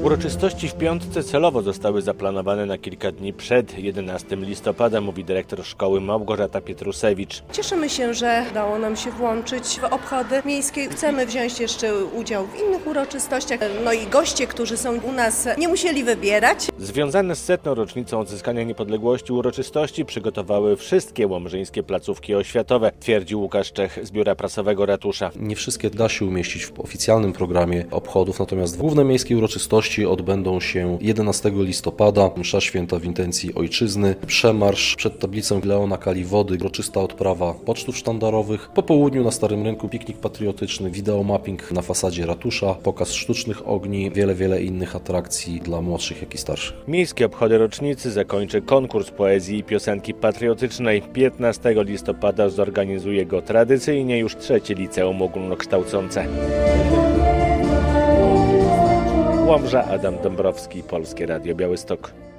Uroczystości w piątce celowo zostały zaplanowane na kilka dni przed 11 listopada, mówi dyrektor szkoły Małgorzata Pietrusewicz. Cieszymy się, że udało nam się włączyć w obchody miejskie. Chcemy wziąć jeszcze udział w innych uroczystościach. No i goście, którzy są u nas, nie musieli wybierać. Związane z 100. rocznicą odzyskania niepodległości uroczystości przygotowały wszystkie łomżyńskie placówki oświatowe, twierdził Łukasz Czech z biura prasowego ratusza. Nie wszystkie da się umieścić w oficjalnym programie obchodów, natomiast główne miejskie uroczystości odbędą się 11 listopada, msza święta w intencji ojczyzny, przemarsz przed tablicą Leona Kaliwody, uroczysta odprawa pocztów sztandarowych, po południu na Starym Rynku piknik patriotyczny, wideomapping na fasadzie ratusza, pokaz sztucznych ogni, wiele innych atrakcji dla młodszych, jak i starszych. Miejskie obchody rocznicy zakończy konkurs poezji i piosenki patriotycznej. 15 listopada zorganizuje go tradycyjnie już 3. liceum ogólnokształcące. Łomża, Adam Dąbrowski, Polskie Radio Białystok.